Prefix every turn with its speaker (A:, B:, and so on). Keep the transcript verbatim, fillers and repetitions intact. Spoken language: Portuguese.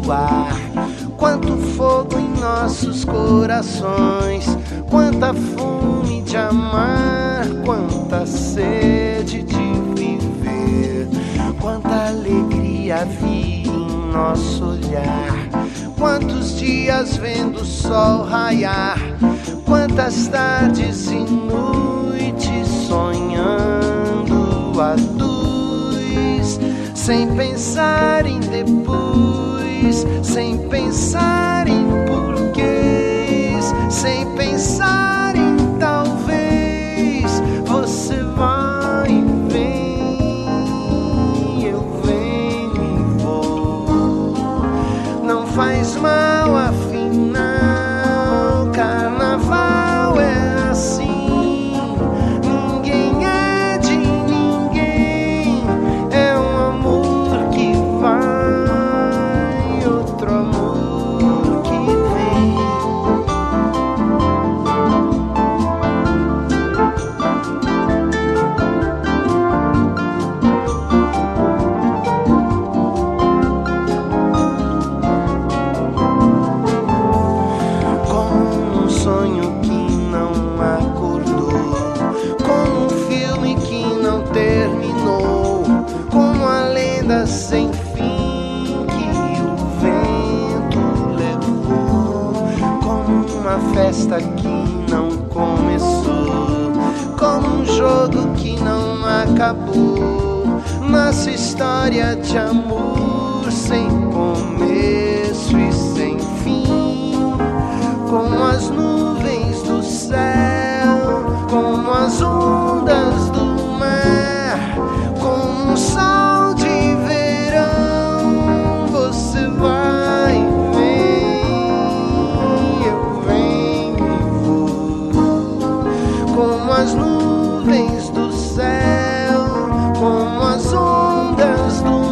A: ar. Quanto fogo em nossos corações, quanta fome de amar, quanta sede de viver, quanta alegria havia em nosso olhar. Quantos dias vendo o sol raiar, quantas tardes e noites sonhando a dois, sem pensar em depois, sem pensar em porquês, sem pensar em talvez. Você vai e vem, eu venho e vou. Não faz mal, afinal, carnaval é assim. Ninguém é de ninguém, é um amor que vai, outro amor que vem. Como um sonho que não acordou, como um filme que não terminou, como a lenda sem fim que o vento levou, como uma festa que não começou, como um jogo que não acabou, nossa história de amor sem começo e sem fim, como as nuvens do céu, como as ondas do mar, como um sol de verão. Você vai e vem, eu venho e vou, como as nuvens do céu, como as ondas do